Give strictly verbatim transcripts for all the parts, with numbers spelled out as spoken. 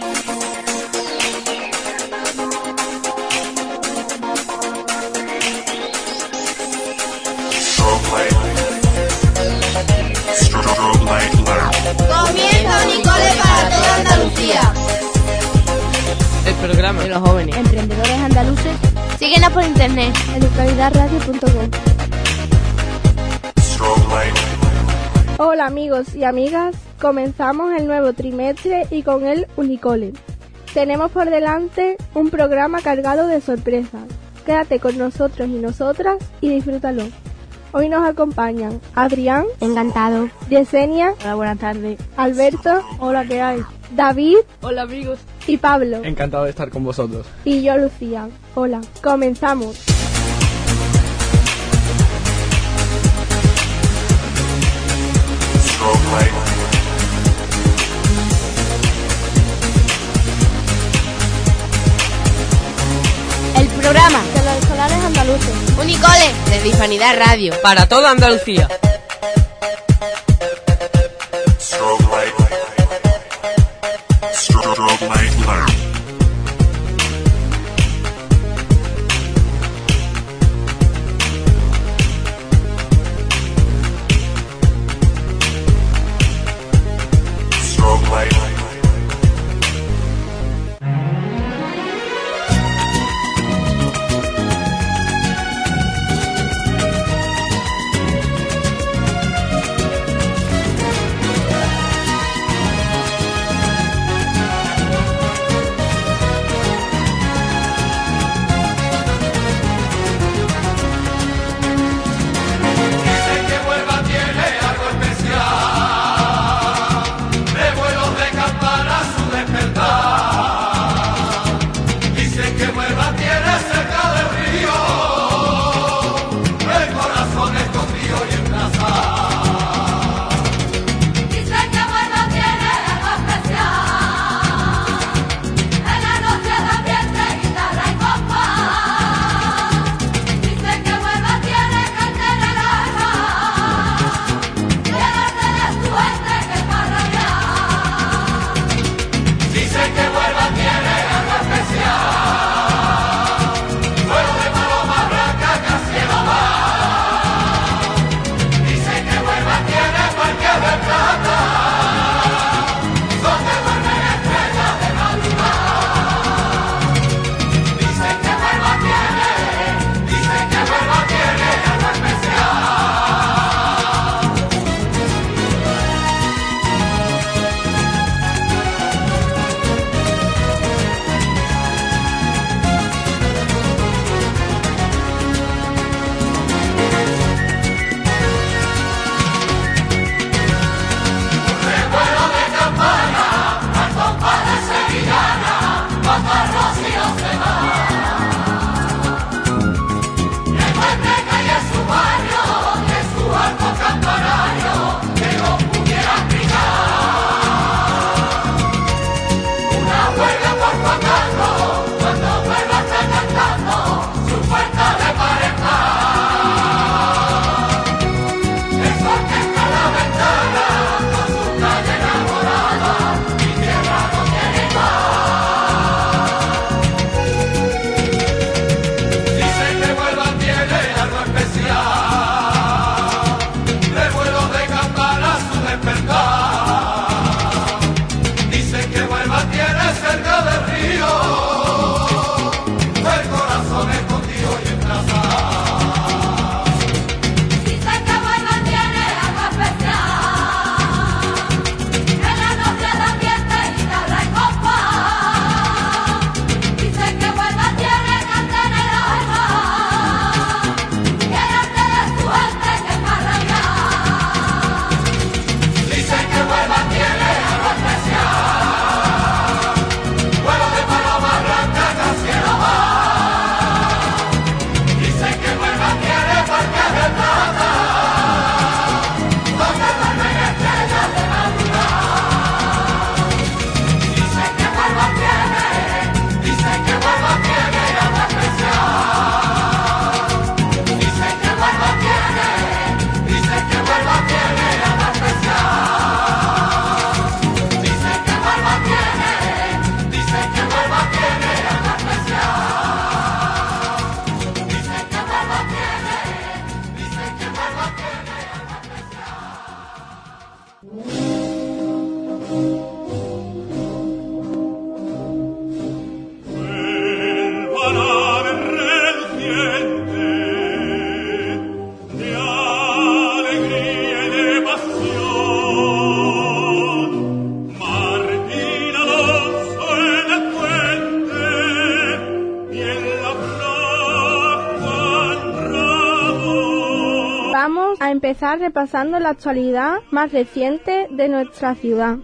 Comienza Unicole para toda Andalucía. El programa de los jóvenes emprendedores andaluces. Síguenos por internet. educalidad radio punto com. Hola amigos y amigas, comenzamos el nuevo trimestre y con él Unicole. Tenemos por delante un programa cargado de sorpresas. Quédate con nosotros y nosotras y disfrútalo. Hoy nos acompañan Adrián. Encantado. Yesenia. Hola, buenas tardes. Alberto. Hola, ¿qué hay? David. Hola, amigos. Y Pablo. Encantado de estar con vosotros. Y yo, Lucía. Hola. Comenzamos. El programa de los escolares andaluces. Unicole de Hispanidad Radio. Para toda Andalucía. empezar repasando la actualidad más reciente de nuestra ciudad.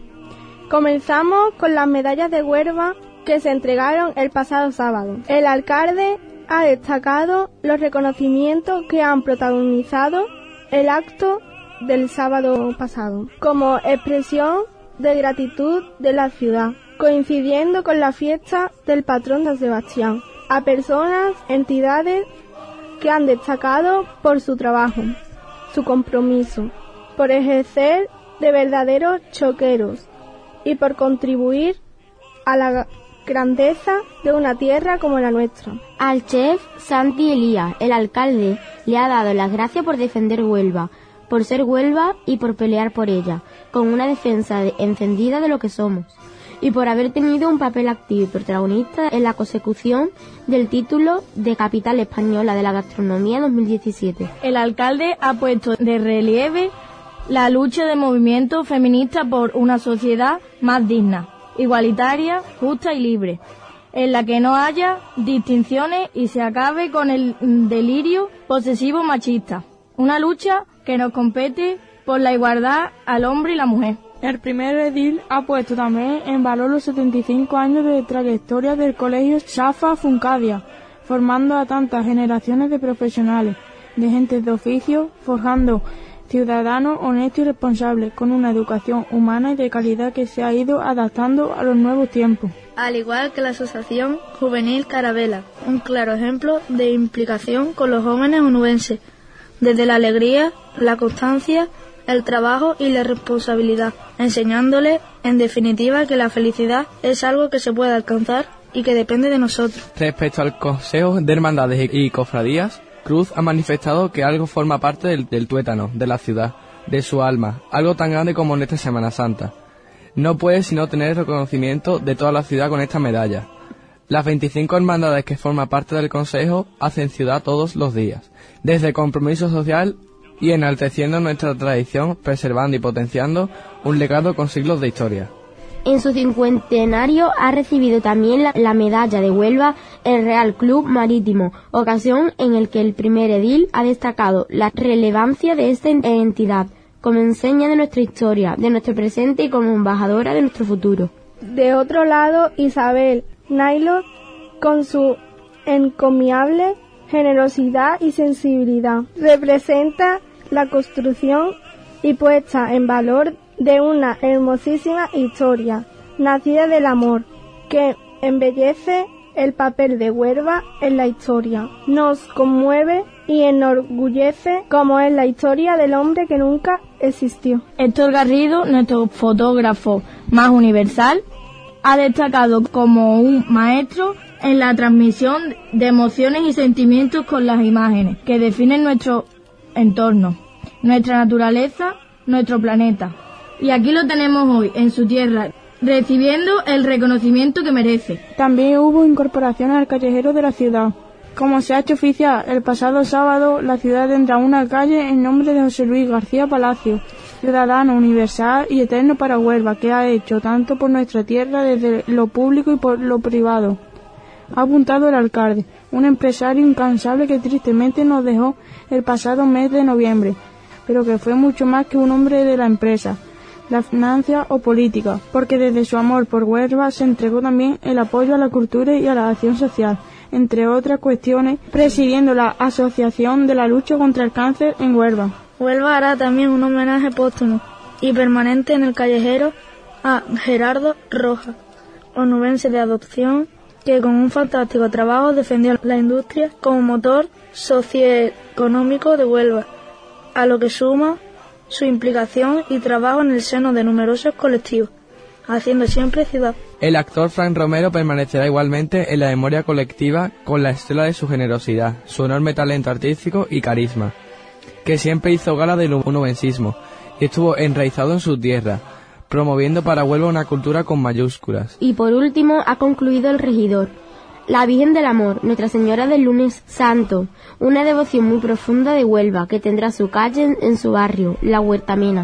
Comenzamos con las medallas de Huelva que se entregaron el pasado sábado. El alcalde ha destacado los reconocimientos que han protagonizado el acto del sábado pasado, como expresión de gratitud de la ciudad, coincidiendo con la fiesta del patrón San Sebastián, a personas, entidades que han destacado por su trabajo, su compromiso, por ejercer de verdaderos choqueros y por contribuir a la grandeza de una tierra como la nuestra. Al chef Santi Elías, el alcalde, le ha dado las gracias por defender Huelva, por ser Huelva y por pelear por ella, con una defensa de, encendida de lo que somos, y por haber tenido un papel activo y protagonista en la consecución del título de Capital Española de la Gastronomía dos mil diecisiete. El alcalde ha puesto de relieve la lucha del movimiento feminista por una sociedad más digna, igualitaria, justa y libre, en la que no haya distinciones y se acabe con el delirio posesivo machista. Una lucha que nos compete por la igualdad al hombre y la mujer. El primer edil ha puesto también en valor los setenta y cinco años de trayectoria del colegio Safa Funcadia, formando a tantas generaciones de profesionales, de gentes de oficio, forjando ciudadanos honestos y responsables, con una educación humana y de calidad que se ha ido adaptando a los nuevos tiempos. Al igual que la Asociación Juvenil Carabela, un claro ejemplo de implicación con los jóvenes onubenses, desde la alegría, la constancia, el trabajo y la responsabilidad, enseñándoles, en definitiva, que la felicidad es algo que se puede alcanzar y que depende de nosotros. Respecto al Consejo de Hermandades y Cofradías, Cruz ha manifestado que algo forma parte del, del tuétano, de la ciudad, de su alma, algo tan grande como en esta Semana Santa. No puede sino tener el reconocimiento de toda la ciudad con esta medalla. Las veinticinco hermandades que forman parte del Consejo hacen ciudad todos los días, desde el compromiso social y enalteciendo nuestra tradición, preservando y potenciando un legado con siglos de historia. En su cincuentenario ha recibido también la, la medalla de Huelva el Real Club Marítimo, ocasión en la que el primer edil ha destacado la relevancia de esta entidad como enseña de nuestra historia, de nuestro presente y como embajadora de nuestro futuro. De otro lado, Isabel Nailor, con su encomiable generosidad y sensibilidad, representa la construcción y puesta en valor de una hermosísima historia, nacida del amor, que embellece el papel de Huelva en la historia. Nos conmueve y enorgullece como es la historia del hombre que nunca existió. Héctor Garrido, nuestro fotógrafo más universal, ha destacado como un maestro en la transmisión de emociones y sentimientos con las imágenes que definen nuestro entorno, nuestra naturaleza, nuestro planeta. Y aquí lo tenemos hoy, en su tierra, recibiendo el reconocimiento que merece. También hubo incorporación al callejero de la ciudad. Como se ha hecho oficial, el pasado sábado la ciudad tendrá una calle en nombre de José Luis García Palacio, ciudadano universal y eterno para Huelva, que ha hecho tanto por nuestra tierra desde lo público y por lo privado. Ha apuntado el alcalde, un empresario incansable que tristemente nos dejó el pasado mes de noviembre, pero que fue mucho más que un hombre de la empresa, la financia o política, porque desde su amor por Huelva se entregó también el apoyo a la cultura y a la acción social, entre otras cuestiones, presidiendo la Asociación de la Lucha contra el Cáncer en Huelva. Huelva hará también un homenaje póstumo y permanente en el callejero a Gerardo Rojas, onubense de adopción, que con un fantástico trabajo defendió la industria como motor socioeconómico de Huelva, a lo que suma su implicación y trabajo en el seno de numerosos colectivos, haciendo siempre ciudad. El actor Frank Romero permanecerá igualmente en la memoria colectiva con la estela de su generosidad, su enorme talento artístico y carisma, que siempre hizo gala del onubensismo y estuvo enraizado en su tierra, promoviendo para Huelva una cultura con mayúsculas. Y por último ha concluido el regidor. La Virgen del Amor, Nuestra Señora del Lunes Santo, una devoción muy profunda de Huelva, que tendrá su calle en, en su barrio, La Huertamena.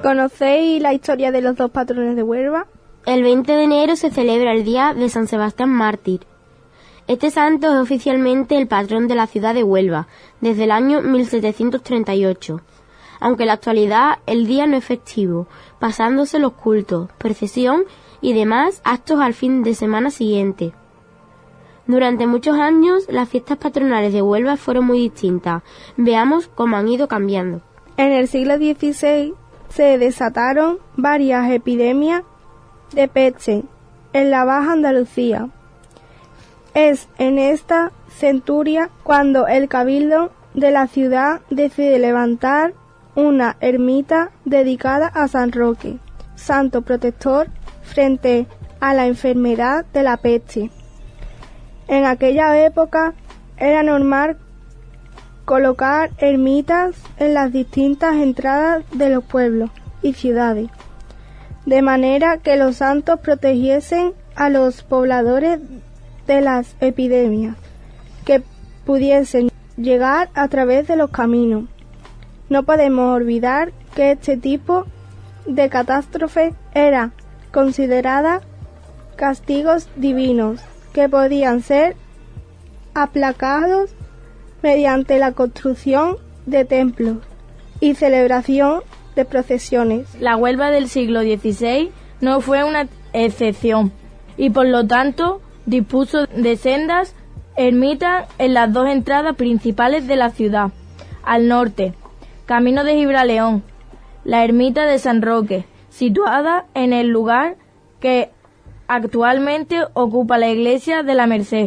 ¿Conocéis la historia de los dos patrones de Huelva? El veinte de enero se celebra el día de San Sebastián Mártir. Este santo es oficialmente el patrón de la ciudad de Huelva desde el año mil setecientos treinta y ocho, aunque en la actualidad el día no es festivo, pasándose los cultos, procesión y demás actos al fin de semana siguiente. Durante muchos años las fiestas patronales de Huelva fueron muy distintas. Veamos cómo han ido cambiando. En el siglo dieciséis se desataron varias epidemias de peste en la Baja Andalucía. Es en esta centuria cuando el cabildo de la ciudad decide levantar una ermita dedicada a San Roque, santo protector frente a la enfermedad de la peste. En aquella época era normal colocar ermitas en las distintas entradas de los pueblos y ciudades, de manera que los santos protegiesen a los pobladores de las epidemias que pudiesen llegar a través de los caminos. No podemos olvidar que este tipo de catástrofe era considerada castigos divinos que podían ser aplacados mediante la construcción de templos y celebración de procesiones. La Huelva del siglo dieciséis no fue una excepción y por lo tanto dispuso de sendas ermitas en las dos entradas principales de la ciudad. Al norte, camino de Gibraleón, la ermita de San Roque, situada en el lugar que actualmente ocupa la iglesia de la Merced.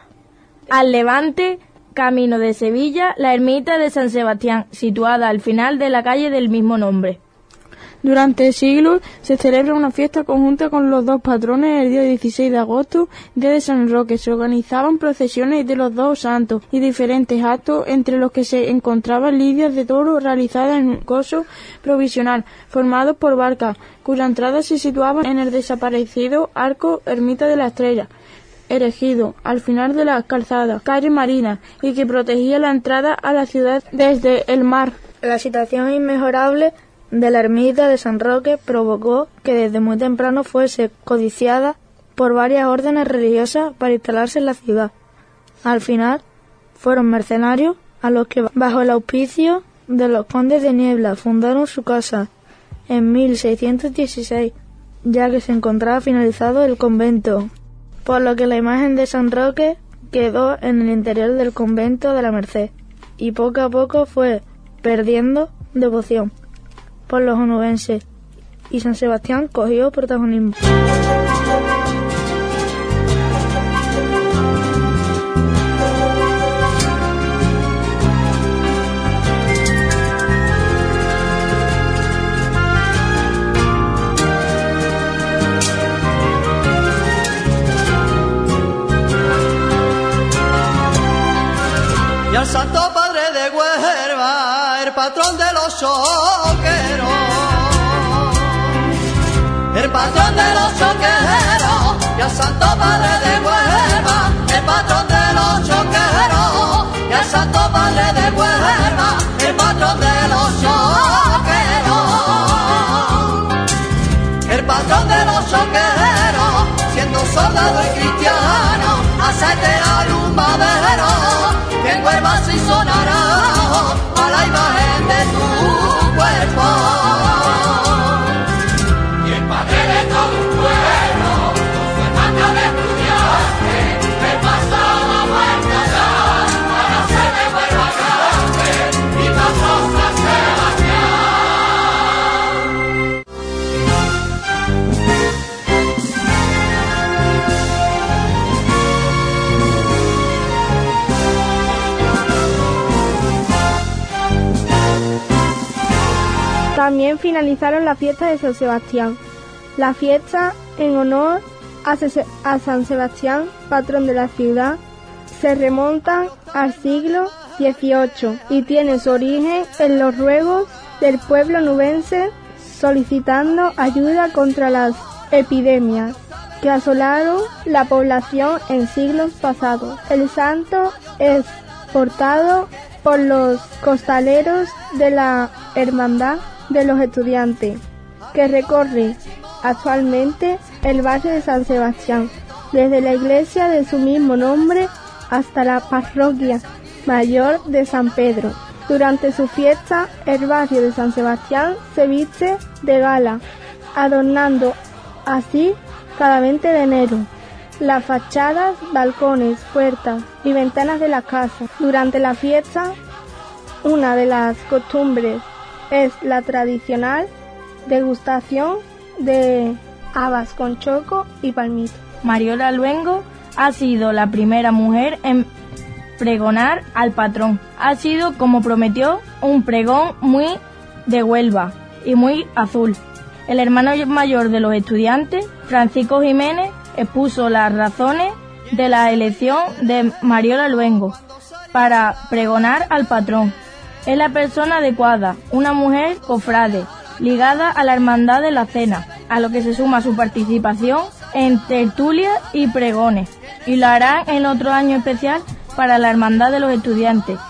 Al levante, camino de Sevilla, la ermita de San Sebastián, situada al final de la calle del mismo nombre. Durante siglos se celebra una fiesta conjunta con los dos patrones el día dieciséis de agosto, día de San Roque. Se organizaban procesiones de los dos santos y diferentes actos, entre los que se encontraban lidias de toros realizadas en un coso provisional, formados por barcas, cuya entrada se situaba en el desaparecido arco Ermita de la Estrella, erigido al final de la calzada, calle Marina, y que protegía la entrada a la ciudad desde el mar. La situación inmejorable de la ermita de San Roque provocó que desde muy temprano fuese codiciada por varias órdenes religiosas para instalarse en la ciudad. Al final, fueron mercenarios a los que, bajo el auspicio de los condes de Niebla, fundaron su casa en mil seiscientos dieciséis, ya que se encontraba finalizado el convento, por lo que la imagen de San Roque quedó en el interior del convento de la Merced y poco a poco fue perdiendo devoción por los onubenses, y San Sebastián cogió protagonismo. Y al Santo Padre de Huelva, el patrón de los choqueros, el patrón de los choqueros, y al Santo Padre de Huelva, el patrón de los choqueros, y al Santo Padre de Huelva, el patrón de los choqueros, el patrón de los choqueros, siendo soldado y cristiano, aceitera y un madero, que en Huelva sí sonará a la imagen de tu cuerpo. Y el padre de todo un pueblo, con su hermana de estudiante, me pasa la vuelta ya, para ser de Huelva grande, y patrón San Sebastián. También finalizaron la fiesta de San Sebastián. La fiesta, en honor a, Se- a San Sebastián, patrón de la ciudad, se remontan al siglo dieciocho y tiene su origen en los ruegos del pueblo nubense solicitando ayuda contra las epidemias que asolaron la población en siglos pasados. El santo es portado por los costaleros de la hermandad de los Estudiantes, que recorre actualmente el barrio de San Sebastián, desde la iglesia de su mismo nombre hasta la parroquia mayor de San Pedro. Durante su fiesta, el barrio de San Sebastián se viste de gala, adornando así cada veinte de enero las fachadas, balcones, puertas y ventanas de las casas. Durante la fiesta, una de las costumbres es la tradicional degustación de habas con choco y palmito. Mariola Luengo ha sido la primera mujer en pregonar al patrón. Ha sido, como prometió, un pregón muy de Huelva y muy azul. El hermano mayor de los estudiantes, Francisco Jiménez, expuso las razones de la elección de Mariola Luengo para pregonar al patrón. Es la persona adecuada, una mujer cofrade, ligada a la hermandad de la cena, a lo que se suma su participación en tertulias y pregones, y lo harán en otro año especial para la hermandad de los estudiantes,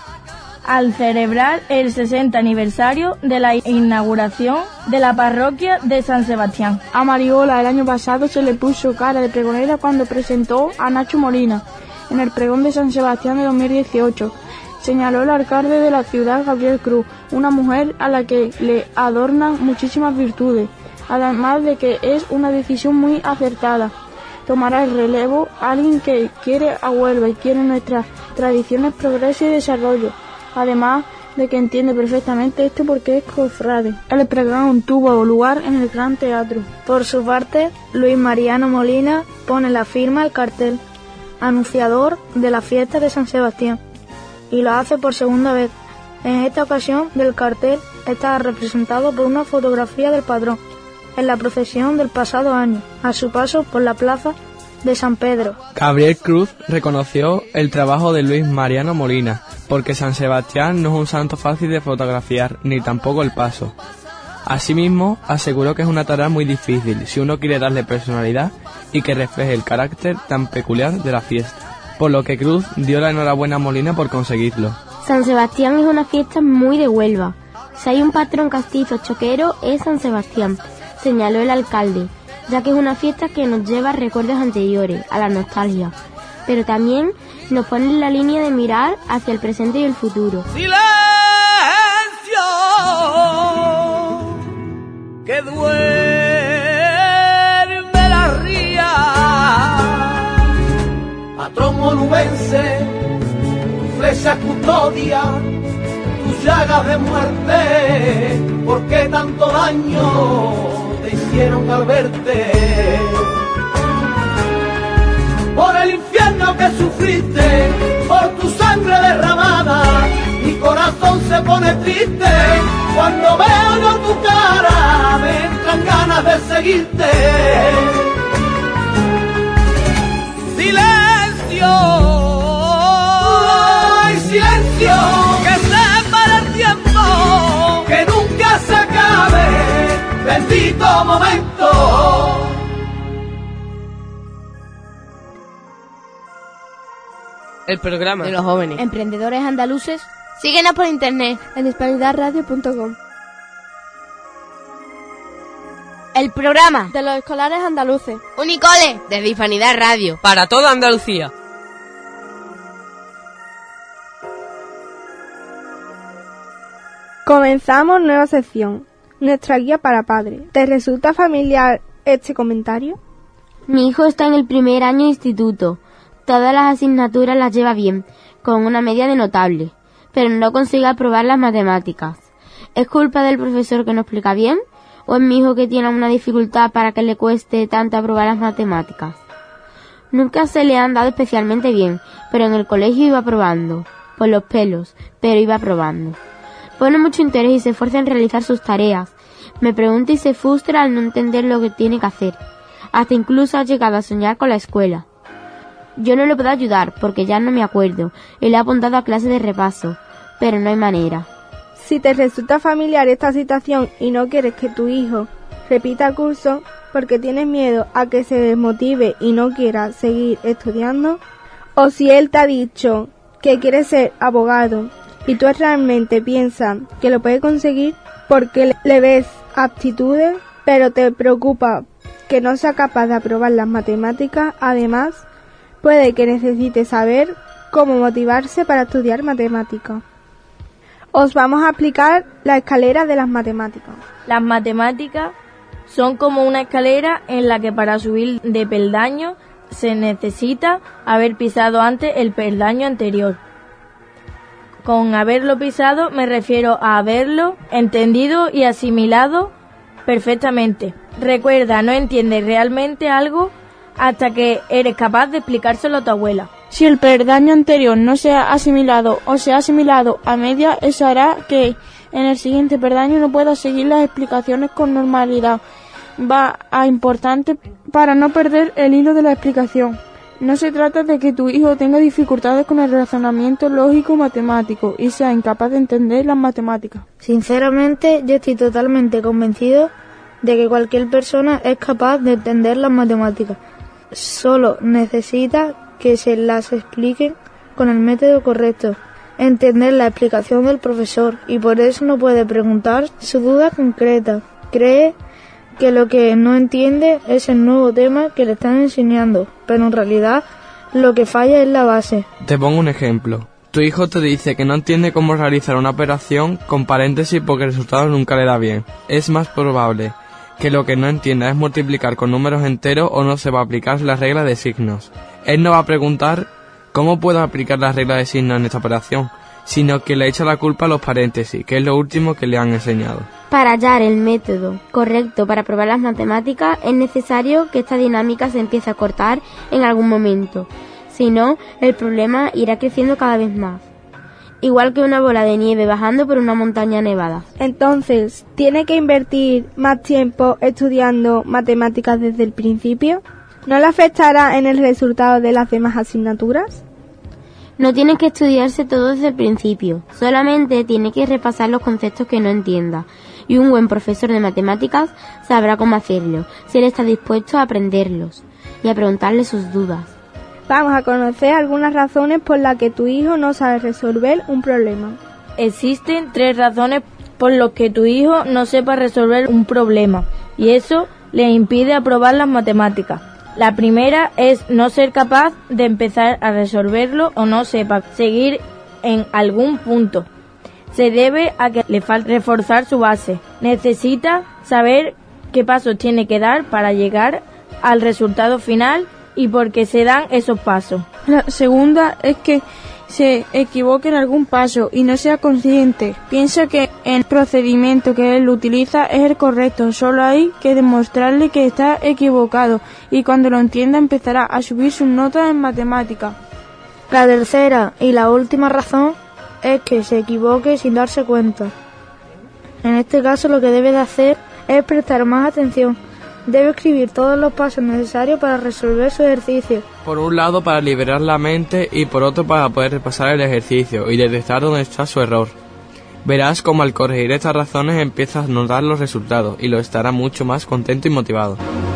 al celebrar el sesenta aniversario de la inauguración de la parroquia de San Sebastián. A Mariola el año pasado se le puso cara de pregonera cuando presentó a Nacho Molina en el pregón de San Sebastián de dos mil dieciocho. Señaló el alcalde de la ciudad, Gabriel Cruz, una mujer a la que le adornan muchísimas virtudes, además de que es una decisión muy acertada. Tomará el relevo alguien que quiere a Huelva y quiere nuestras tradiciones, progreso y desarrollo, además de que entiende perfectamente esto porque es cofrade. El pregón tuvo lugar en el Gran Teatro. Por su parte, Luis Mariano Molina pone la firma al cartel anunciador de la fiesta de San Sebastián, y lo hace por segunda vez. En esta ocasión, del cartel está representado por una fotografía del patrón en la procesión del pasado año, a su paso por la plaza de San Pedro. Gabriel Cruz reconoció el trabajo de Luis Mariano Molina, porque San Sebastián no es un santo fácil de fotografiar, ni tampoco el paso. Asimismo, aseguró que es una tarea muy difícil si uno quiere darle personalidad y que refleje el carácter tan peculiar de la fiesta, por lo que Cruz dio la enhorabuena a Molina por conseguirlo. San Sebastián es una fiesta muy de Huelva. Si hay un patrón castizo choquero es San Sebastián, señaló el alcalde, ya que es una fiesta que nos lleva a recuerdos anteriores, a la nostalgia, pero también nos pone en la línea de mirar hacia el presente y el futuro. ¡Silencio! Que duerme la ría, patrón onubense, flecha custodia, tus llagas de muerte, ¿por qué tanto daño te hicieron al verte? Por el infierno que sufriste, por tu sangre derramada, mi corazón se pone triste, cuando veo yo tu cara, me entran ganas de seguirte. ¡Silencio! ¡Ay, silencio! Que se para el tiempo, que nunca se acabe, bendito momento. El programa de los jóvenes emprendedores andaluces. Síguenos por internet en hispanidad radio punto com. El programa de los escolares andaluces. Unicole desde Hispanidad Radio para toda Andalucía. Comenzamos nueva sección, nuestra guía para padres. ¿Te resulta familiar este comentario? Mi hijo está en el primer año de instituto. Todas las asignaturas las lleva bien, con una media de notable, pero no consigue aprobar las matemáticas. ¿Es culpa del profesor que no explica bien? ¿O es mi hijo que tiene una dificultad para que le cueste tanto aprobar las matemáticas? Nunca se le han dado especialmente bien, pero en el colegio iba aprobando, por los pelos, pero iba aprobando. Pone mucho interés y se esfuerza en realizar sus tareas. Me pregunta y se frustra al no entender lo que tiene que hacer. Hasta incluso ha llegado a soñar con la escuela. Yo no le puedo ayudar porque ya no me acuerdo y le he apuntado a clase de repaso, pero no hay manera. Si te resulta familiar esta situación y no quieres que tu hijo repita curso porque tienes miedo a que se desmotive y no quiera seguir estudiando, o si él te ha dicho que quiere ser abogado y tú realmente piensas que lo puede conseguir, porque le ves aptitudes, pero te preocupa que no sea capaz de aprobar las matemáticas. Además, puede que necesite saber cómo motivarse para estudiar matemáticas. Os vamos a explicar la escalera de las matemáticas. Las matemáticas son como una escalera en la que para subir de peldaño se necesita haber pisado antes el peldaño anterior. Con haberlo pisado me refiero a haberlo entendido y asimilado perfectamente. Recuerda, no entiendes realmente algo hasta que eres capaz de explicárselo a tu abuela. Si el peldaño anterior no se ha asimilado o se ha asimilado a media, eso hará que en el siguiente peldaño no pueda seguir las explicaciones con normalidad. Va a importante para no perder el hilo de la explicación. No se trata de que tu hijo tenga dificultades con el razonamiento lógico matemático y sea incapaz de entender las matemáticas. Sinceramente, yo estoy totalmente convencido de que cualquier persona es capaz de entender las matemáticas. Solo necesita que se las expliquen con el método correcto, entender la explicación del profesor, y por eso no puede preguntar su duda concreta. Cree que lo que no entiende es el nuevo tema que le están enseñando, pero en realidad lo que falla es la base. Te pongo un ejemplo. Tu hijo te dice que no entiende cómo realizar una operación con paréntesis porque el resultado nunca le da bien. Es más probable que lo que no entienda es multiplicar con números enteros o no se va a aplicar la regla de signos. Él no va a preguntar cómo puedo aplicar la regla de signos en esta operación, sino que le echa la culpa a los paréntesis, que es lo último que le han enseñado. Para hallar el método correcto para probar las matemáticas es necesario que esta dinámica se empiece a cortar en algún momento. Si no, el problema irá creciendo cada vez más. Igual que una bola de nieve bajando por una montaña nevada. Entonces, ¿tiene que invertir más tiempo estudiando matemáticas desde el principio? ¿No le afectará en el resultado de las demás asignaturas? No tiene que estudiarse todo desde el principio, solamente tiene que repasar los conceptos que no entienda, y un buen profesor de matemáticas sabrá cómo hacerlo, si él está dispuesto a aprenderlos y a preguntarle sus dudas. Vamos a conocer algunas razones por las que tu hijo no sabe resolver un problema. Existen tres razones por las que tu hijo no sepa resolver un problema, y eso le impide aprobar las matemáticas. La primera es no ser capaz de empezar a resolverlo o no sepa seguir en algún punto. Se debe a que le falta reforzar su base. Necesita saber qué pasos tiene que dar para llegar al resultado final y por qué se dan esos pasos. La segunda es que se equivoque en algún paso y no sea consciente. Piensa que el procedimiento que él utiliza es el correcto, solo hay que demostrarle que está equivocado y cuando lo entienda empezará a subir sus notas en matemáticas. La tercera y la última razón es que se equivoque sin darse cuenta. En este caso lo que debe de hacer es prestar más atención. Debe escribir todos los pasos necesarios para resolver su ejercicio. Por un lado para liberar la mente y por otro para poder repasar el ejercicio y detectar dónde está su error. Verás cómo al corregir estas razones empiezas a notar los resultados y lo estará mucho más contento y motivado.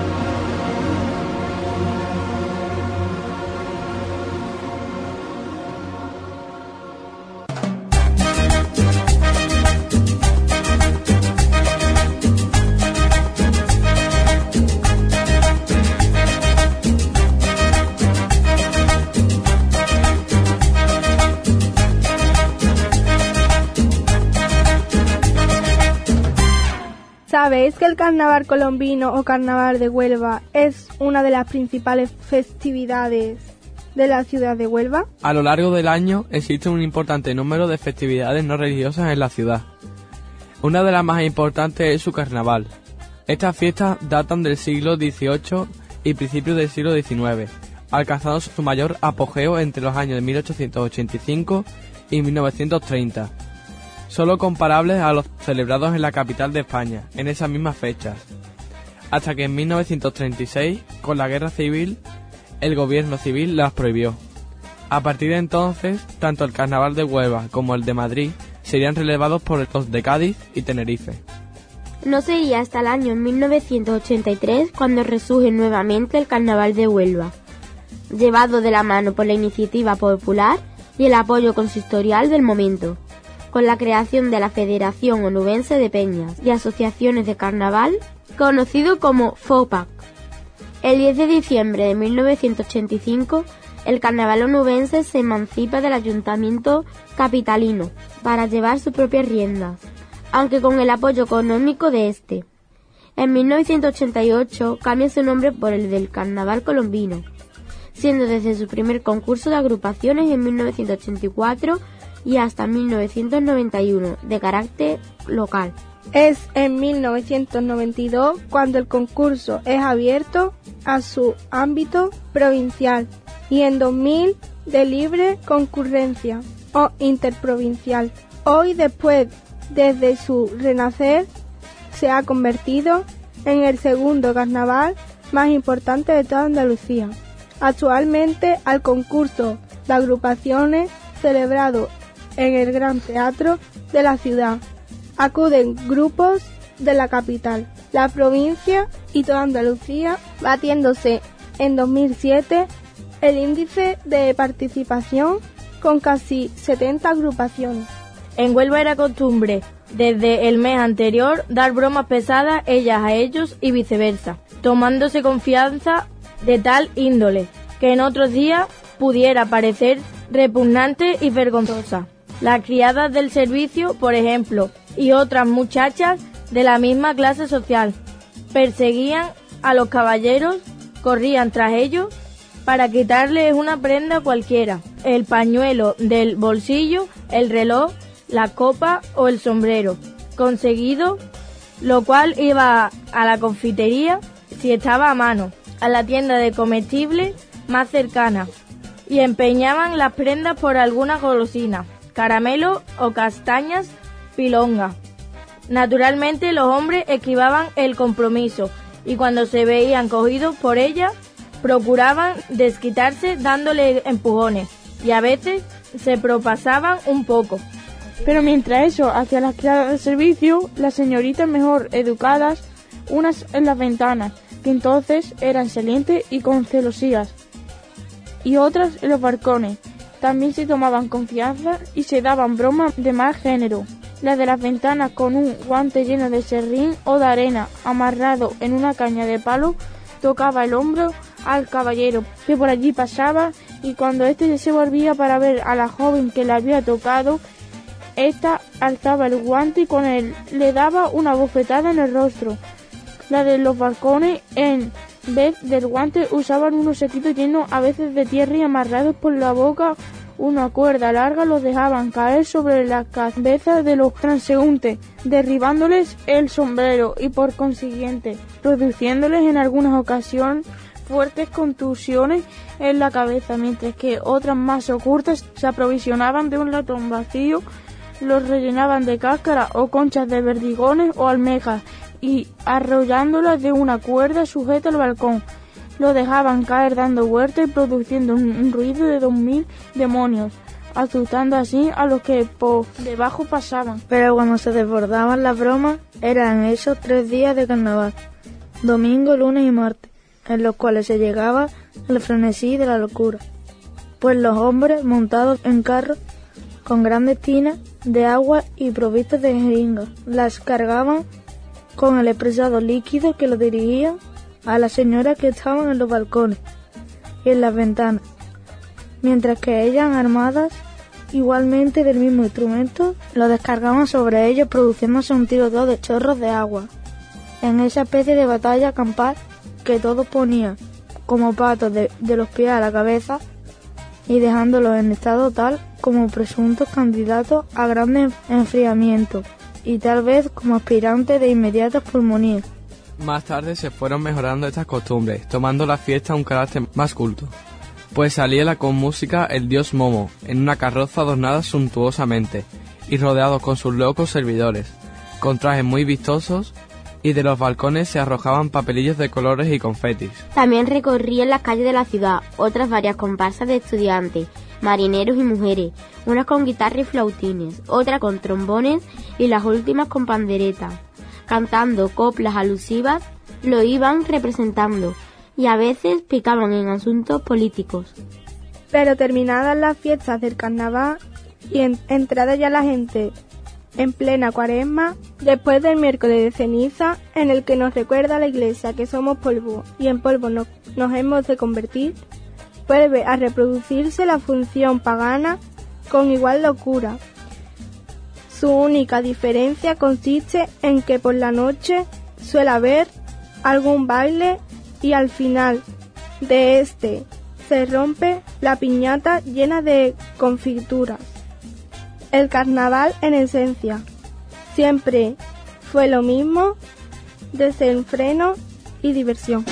¿Sabéis que el carnaval colombino o carnaval de Huelva es una de las principales festividades de la ciudad de Huelva? A lo largo del año existe un importante número de festividades no religiosas en la ciudad. Una de las más importantes es su carnaval. Estas fiestas datan del siglo dieciocho y principios del siglo diecinueve, alcanzando su mayor apogeo entre los años de mil ochocientos ochenta y cinco y mil novecientos treinta. Solo comparables a los celebrados en la capital de España, en esas mismas fechas. Hasta que en mil novecientos treinta y seis, con la guerra civil, el gobierno civil las prohibió. A partir de entonces, tanto el carnaval de Huelva como el de Madrid serían relevados por los de Cádiz y Tenerife. No sería hasta el año mil novecientos ochenta y tres cuando resurge nuevamente el carnaval de Huelva, llevado de la mano por la iniciativa popular y el apoyo consistorial del momento. con la creación de la Federación Onubense de Peñas y Asociaciones de Carnaval, conocido como FOPAC. El diez de diciembre de mil novecientos ochenta y cinco, el carnaval onubense se emancipa del ayuntamiento capitalino para llevar sus propias riendas, aunque con el apoyo económico de este. En mil novecientos ochenta y ocho cambia su nombre por el del Carnaval Colombino, siendo desde su primer concurso de agrupaciones en mil novecientos ochenta y cuatro y hasta mil novecientos noventa y uno de carácter local. Es en mil novecientos noventa y dos cuando el concurso es abierto a su ámbito provincial y en dos mil de libre concurrencia o interprovincial. Hoy, después, desde su renacer, se ha convertido en el segundo carnaval más importante de toda Andalucía. Actualmente, al concurso de agrupaciones celebrado en el Gran Teatro de la ciudad, acuden grupos de la capital, la provincia y toda Andalucía, batiéndose en dos mil siete el índice de participación con casi setenta agrupaciones. En Huelva era costumbre, desde el mes anterior, dar bromas pesadas ellas a ellos y viceversa, tomándose confianza de tal índole, que en otros días pudiera parecer repugnante y vergonzosa. Las criadas del servicio, por ejemplo, y otras muchachas de la misma clase social, perseguían a los caballeros, corrían tras ellos para quitarles una prenda cualquiera, el pañuelo del bolsillo, el reloj, la copa o el sombrero, conseguido, lo cual iba a la confitería, si estaba a mano, a la tienda de comestibles más cercana, y empeñaban las prendas por alguna golosina, caramelo o castañas pilonga. Naturalmente los hombres esquivaban el compromiso y cuando se veían cogidos por ella, procuraban desquitarse dándole empujones y a veces se propasaban un poco. Pero mientras eso hacía las criadas de servicio, las señoritas mejor educadas, unas en las ventanas, que entonces eran salientes y con celosías, y otras en los balcones, también se tomaban confianza y se daban bromas de mal género. Las de las ventanas con un guante lleno de serrín o de arena amarrado en una caña de palo, tocaba el hombro al caballero que por allí pasaba y cuando éste se volvía para ver a la joven que le había tocado, ésta alzaba el guante y con él le daba una bofetada en el rostro. La de los balcones, en vez del guante, usaban unos sequitos llenos a veces de tierra y amarrados por la boca una cuerda larga, los dejaban caer sobre las cabezas de los transeúntes, derribándoles el sombrero y por consiguiente produciéndoles en algunas ocasiones fuertes contusiones en la cabeza, mientras que otras más ocultas se aprovisionaban de un latón vacío, los rellenaban de cáscara o conchas de verdigones o almejas y arrollándolas de una cuerda sujeta al balcón, lo dejaban caer dando vueltas y produciendo un, un ruido de dos mil demonios, asustando así a los que por debajo pasaban. Pero cuando se desbordaban las bromas, eran esos tres días de carnaval, domingo, lunes y martes, en los cuales se llegaba al frenesí de la locura, pues los hombres montados en carros con grandes tinas de agua y provistas de jeringas las cargaban con el expresado líquido que lo dirigían a las señoras que estaban en los balcones y en las ventanas, mientras que ellas, armadas igualmente del mismo instrumento, lo descargaban sobre ellos produciéndose un tiroteo de chorros de agua. En esa especie de batalla campal que todos ponían como patos de, de los pies a la cabeza y dejándolos en estado tal como presuntos candidatos a grandes enfriamientos y tal vez como aspirantes de inmediatas pulmonías. Más tarde se fueron mejorando estas costumbres, tomando la fiesta un carácter más culto, pues salía con música el dios Momo, en una carroza adornada suntuosamente, y rodeado con sus locos servidores, con trajes muy vistosos, y de los balcones se arrojaban papelillos de colores y confetis. También recorrían las calles de la ciudad otras varias comparsas de estudiantes, marineros y mujeres, unas con guitarra y flautines, otras con trombones y las últimas con panderetas. Cantando coplas alusivas, lo iban representando y a veces picaban en asuntos políticos. Pero terminadas las fiestas del carnaval, y en, entrada ya la gente en plena cuaresma, después del miércoles de ceniza, en el que nos recuerda la Iglesia que somos polvo y en polvo nos, nos hemos de convertir, vuelve a reproducirse la función pagana con igual locura. Su única diferencia consiste en que por la noche suele haber algún baile y al final de este se rompe la piñata llena de confituras. El carnaval en esencia siempre fue lo mismo, desenfreno y diversión.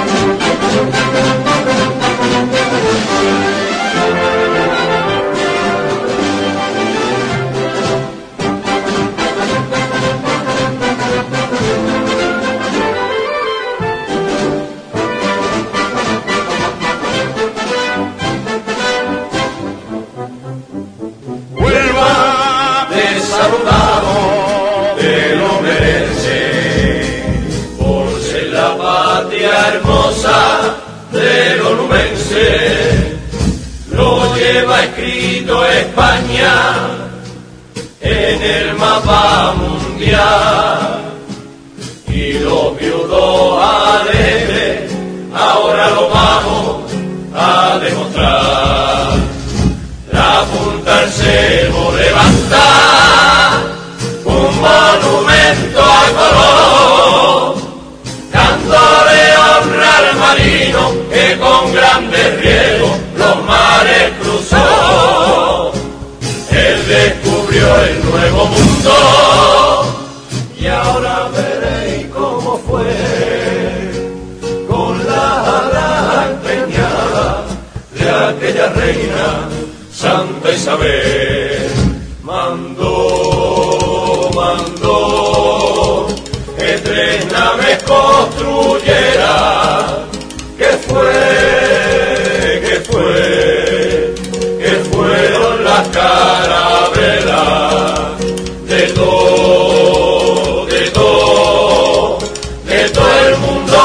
Saludamos, te lo merece, por ser la patria hermosa de los nubenses. Lo lleva escrito España en el mapa mundial y los viudos alegres ahora lo vamos a demostrar. La punta al cerro levanta un monumento a color, dándole honra al marino que con grandes riesgos los mares cruzó. Él descubrió el nuevo mundo y ahora veréis cómo fue con la ala empeñada de aquella reina Santa Isabel. Mandó, mandó que tres naves construyera, que fue, que fue, que fueron las carabelas de todo, de todo, de todo el mundo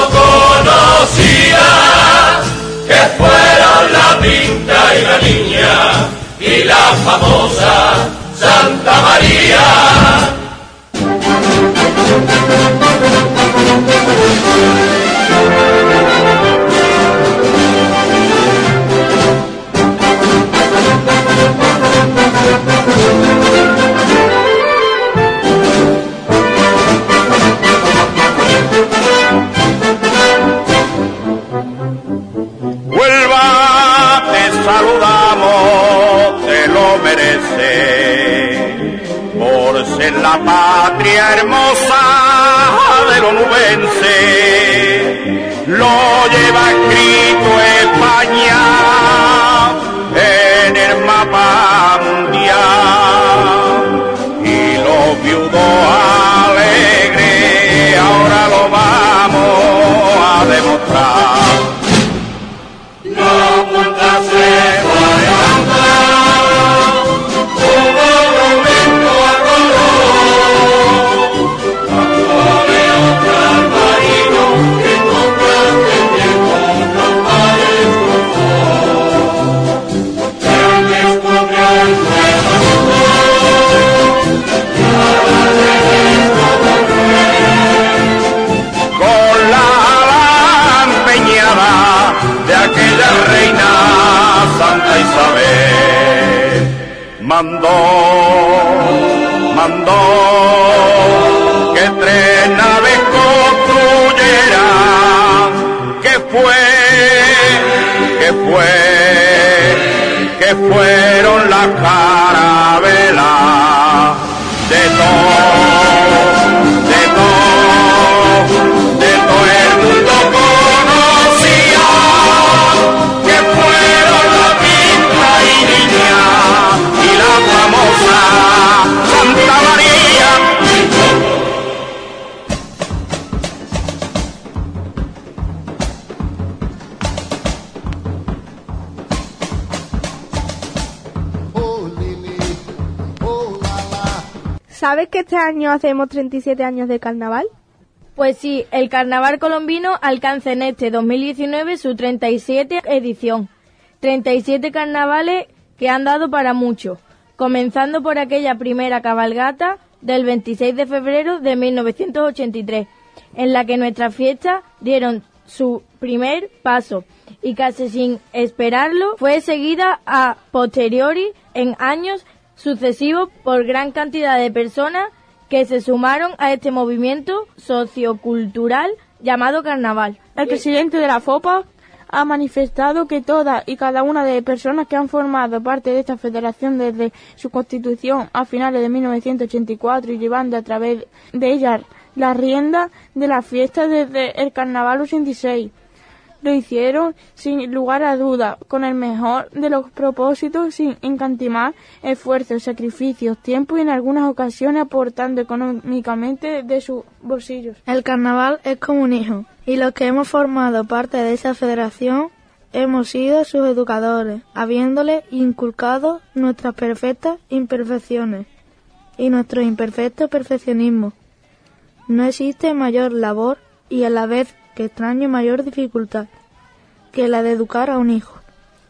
conocía, que fueron la Pinta y la Niña y la famosa Santa María. Huelva, te saludamos, te lo mereces, por ser la patria hermosa de los nubenses. Lo lleva escrito España en el mapa mundial y los viudos alegres ahora lo vamos a demostrar. La punta se va a levantar, un monumento a color, dándole honra al marino que con grandes riesgos los mares cruzó. Él descubrió el nuevo mundo y ahora regresa a volver con la ala empeñada de aquella reina Santa Isabel. Mandó, mandó que tres naves construyeran, que fue, que fue, que fueron las carabelas de todo, de todo, de todo el mundo conocía, que fueron la Pinta y Niña y la famosa Santa María. ¿Sabes que este año hacemos treinta y siete años de carnaval? Pues sí, el carnaval colombino alcanza en este dos mil diecinueve su treinta y siete edición. treinta y siete carnavales que han dado para mucho, comenzando por aquella primera cabalgata del veintiséis de febrero de mil novecientos ochenta y tres, en la que nuestras fiestas dieron su primer paso y casi sin esperarlo fue seguida a posteriori en años sucesivos por gran cantidad de personas que se sumaron a este movimiento sociocultural llamado carnaval. El presidente de la FOPAC ha manifestado que todas y cada una de las personas que han formado parte de esta federación desde su constitución a finales de mil novecientos ochenta y cuatro y llevando a través de ella la rienda de la fiesta desde el carnaval ochenta y seis. Lo hicieron sin lugar a dudas, con el mejor de los propósitos, sin encantimar esfuerzos, sacrificios, tiempo y en algunas ocasiones aportando económicamente de sus bolsillos. El carnaval es como un hijo, y los que hemos formado parte de esa federación hemos sido sus educadores, habiéndole inculcado nuestras perfectas imperfecciones y nuestro imperfecto perfeccionismo. No existe mayor labor y a la vez que extraño mayor dificultad que la de educar a un hijo.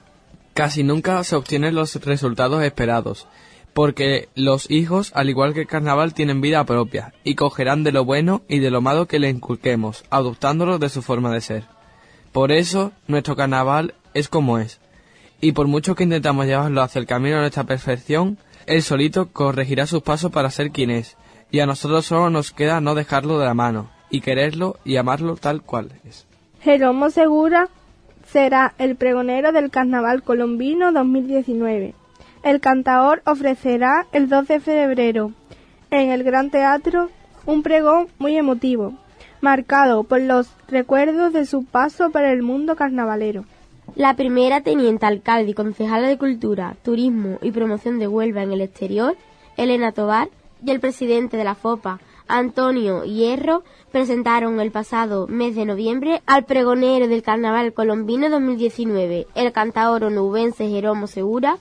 Casi nunca se obtienen los resultados esperados, porque los hijos, al igual que el carnaval, tienen vida propia y cogerán de lo bueno y de lo malo que les inculquemos, adoptándolo de su forma de ser. Por eso, nuestro carnaval es como es, y por mucho que intentamos llevarlo hacia el camino de nuestra perfección, él solito corregirá sus pasos para ser quien es, y a nosotros solo nos queda no dejarlo de la mano, y quererlo y amarlo tal cual es. Jeromo Segura será el pregonero del Carnaval Colombino dos mil diecinueve. El cantaor ofrecerá el dos de febrero en el Gran Teatro un pregón muy emotivo, marcado por los recuerdos de su paso por el mundo carnavalero. La primera teniente alcalde y concejala de Cultura, Turismo y Promoción de Huelva en el exterior, Elena Tobar, y el presidente de la FOPA, Antonio Hierro, presentaron el pasado mes de noviembre al pregonero del Carnaval Colombino dos mil diecinueve, el cantaor onubense Jeromo Segura,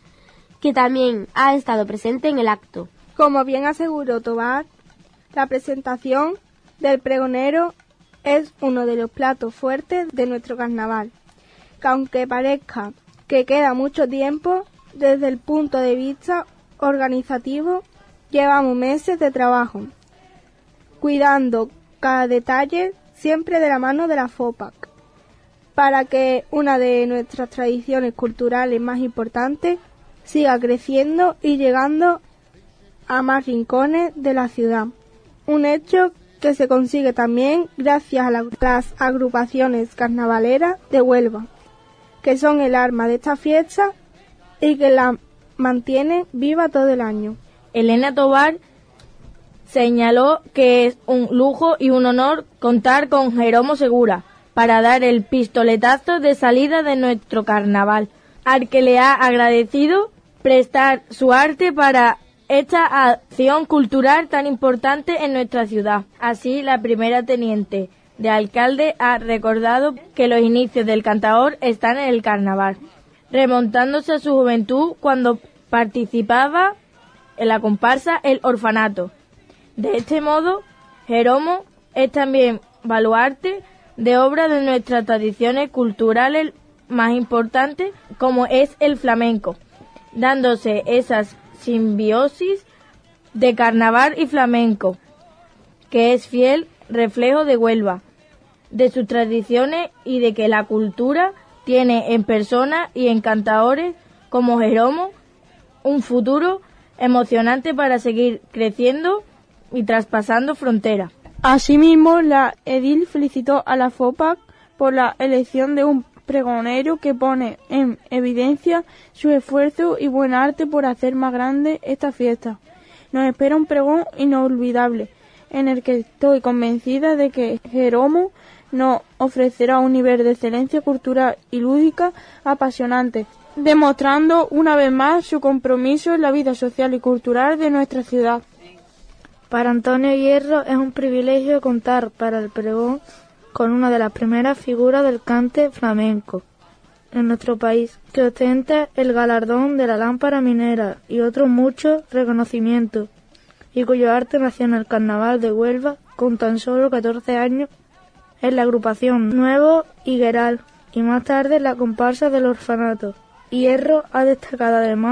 que también ha estado presente en el acto. Como bien aseguró Tobar, la presentación del pregonero es uno de los platos fuertes de nuestro carnaval, que aunque parezca que queda mucho tiempo, desde el punto de vista organizativo, llevamos meses de trabajo, cuidando cada detalle siempre de la mano de la FOPAC, para que una de nuestras tradiciones culturales más importantes siga creciendo y llegando a más rincones de la ciudad. Un hecho que se consigue también gracias a las agrupaciones carnavaleras de Huelva, que son el arma de esta fiesta y que la mantienen viva todo el año. Elena Tobar señaló que es un lujo y un honor contar con Jeromo Segura para dar el pistoletazo de salida de nuestro carnaval, al que le ha agradecido prestar su arte para esta acción cultural tan importante en nuestra ciudad. Así, la primera teniente de alcalde ha recordado que los inicios del cantaor están en el carnaval, remontándose a su juventud cuando participaba en la comparsa El Orfanato. De este modo, Jeromo es también baluarte de obras de nuestras tradiciones culturales más importantes, como es el flamenco, dándose esas simbiosis de carnaval y flamenco, que es fiel reflejo de Huelva, de sus tradiciones y de que la cultura tiene en personas y en cantadores como Jeromo un futuro emocionante para seguir creciendo y traspasando fronteras. Asimismo, la edil felicitó a la FOPAC por la elección de un pregonero que pone en evidencia su esfuerzo y buen arte por hacer más grande esta fiesta. Nos espera un pregón inolvidable, en el que estoy convencida de que Jeromo nos ofrecerá un nivel de excelencia cultural y lúdica apasionante, demostrando una vez más su compromiso en la vida social y cultural de nuestra ciudad. Para Antonio Hierro es un privilegio contar para el pregón con una de las primeras figuras del cante flamenco en nuestro país, que ostenta el galardón de la lámpara minera y otros muchos reconocimientos, y cuyo arte nació en el Carnaval de Huelva con tan solo catorce años en la agrupación Nuevo Higueral y más tarde en la comparsa del Orfanato. Hierro ha destacado además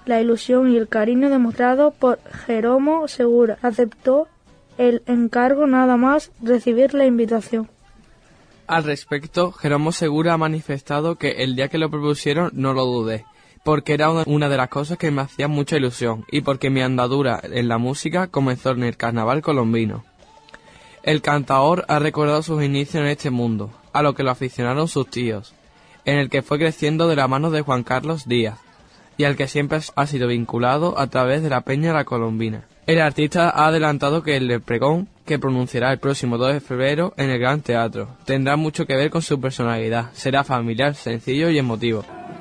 la ilusión y el cariño demostrado por Jeromo Segura. Aceptó el encargo nada más recibir la invitación. Al respecto, Jeromo Segura ha manifestado que el día que lo propusieron no lo dudé, porque era una de las cosas que me hacía mucha ilusión y porque mi andadura en la música comenzó en el carnaval colombino. El cantaor ha recordado sus inicios en este mundo, a lo que lo aficionaron sus tíos, en el que fue creciendo de la mano de Juan Carlos Díaz, y al que siempre ha sido vinculado a través de la Peña La Colombina. El artista ha adelantado que el pregón, que pronunciará el próximo dos de febrero en el Gran Teatro, tendrá mucho que ver con su personalidad, será familiar, sencillo y emotivo.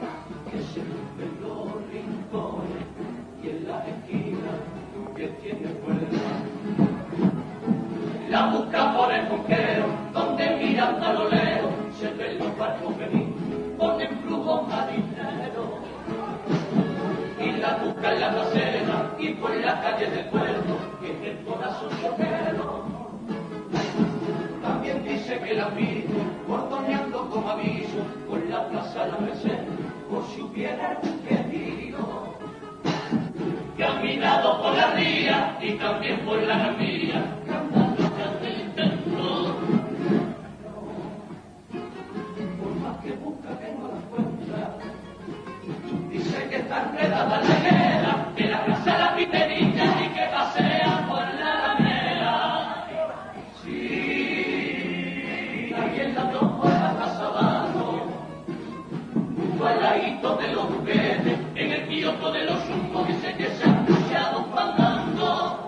La busca por el conquero, donde mirando a lo lejos se ven los barcos venir, ponen flujo marinero. Y la busca en la placera y por las calles del pueblo, que es el corazón choquero. También dice que la vi, bordoneando como aviso, por la plaza la Merced, por si hubiera querido. Caminado por la ría y también por la ramilla, cantando intento. Por más que busca que no la encuentra, dice que está enredada en la higuera, que la casa la piterita y que pasea por la alameda. Sí, ahí en la toma de la casa abajo, junto al ladito de los juguetes, en el kiosco de los zumbos, dice que se han luchado un fandango.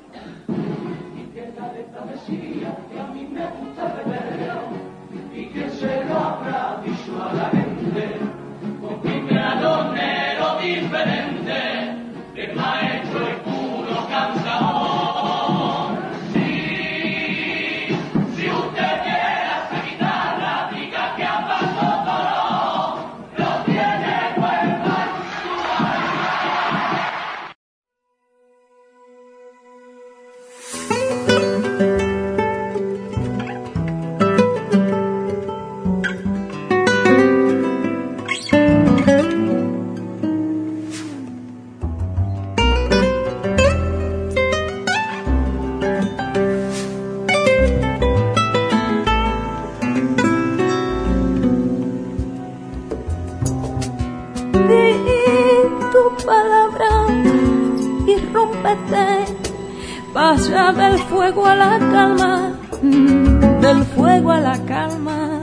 Decía que a mí me gusta beber y que se lo habrá dicho a la gente, porque un granonero diferente de maestro y puro cantador. Sí, si usted quiere esa guitarra, diga que a paso toro lo tiene Huelva en su alma. Pasa del fuego a la calma, del fuego a la calma.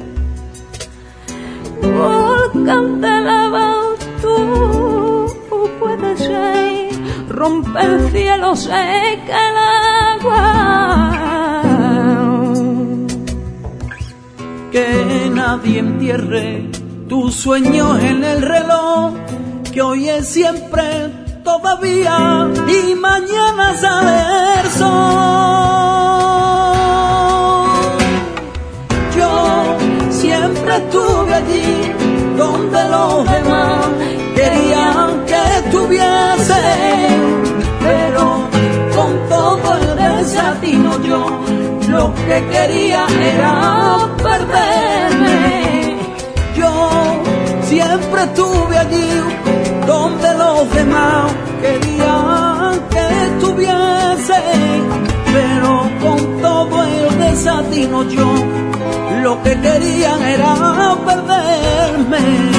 Volcán de lava, tú puedes ser, rompe el cielo, seca el agua. Que nadie entierre tus sueños en el reloj, que hoy es siempre todavía y mañana sale el sol. Yo siempre estuve allí donde los demás querían que estuviese, pero con todo el desatino yo lo que quería era perderme. Yo siempre estuve allí donde los demás querían que estuviese, pero con todo el desatino yo lo que querían era perderme.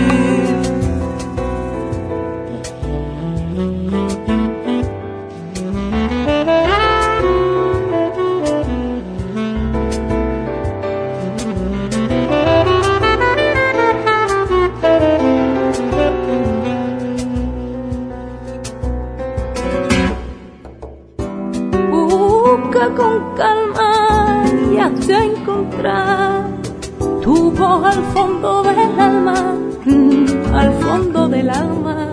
Con calma y hasta encontrar tu voz al fondo del alma, al fondo del alma,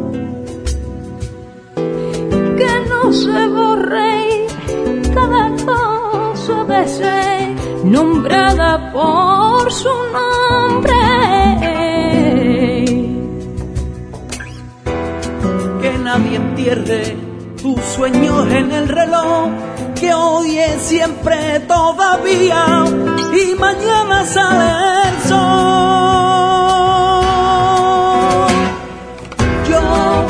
que no se borre cada cosa de ser nombrada por su nombre, que nadie entierre tus sueños en el reloj, que hoy es siempre todavía y mañana sale el sol. Yo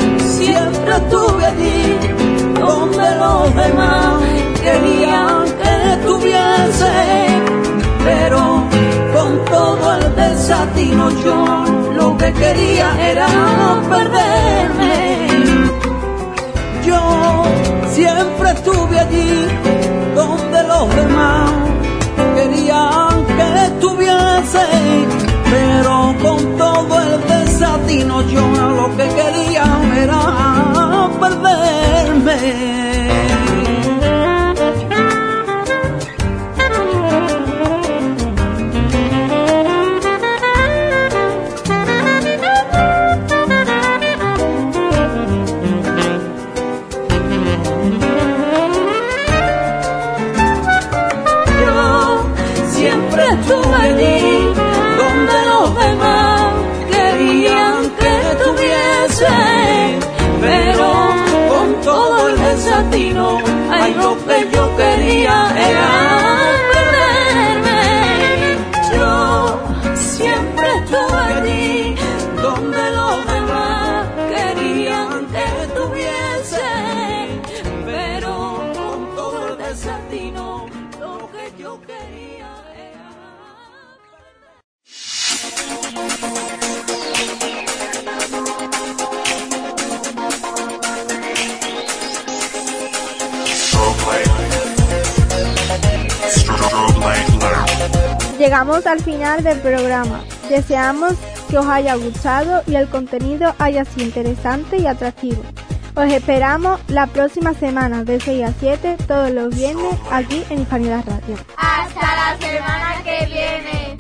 estuve allí donde los demás querían que estuviese, pero con todo el desatino yo lo que quería era perderme. Yo siempre estuve allí donde los demás querían que estuviese, pero con todo el desatino yo lo que quería era perderme. Estuve allí donde los demás querían que estuviese, pero con todo el desatino, ay, lo que yo quería era perderme. Yo siempre estuve allí donde los demás querían que estuviese, pero con todo el desatino, lo que yo quería. Llegamos al final del programa. Deseamos que os haya gustado y el contenido haya sido interesante y atractivo. Os esperamos la próxima semana de seis a siete todos los viernes aquí en Hispanidad Radio. ¡Hasta la semana que viene!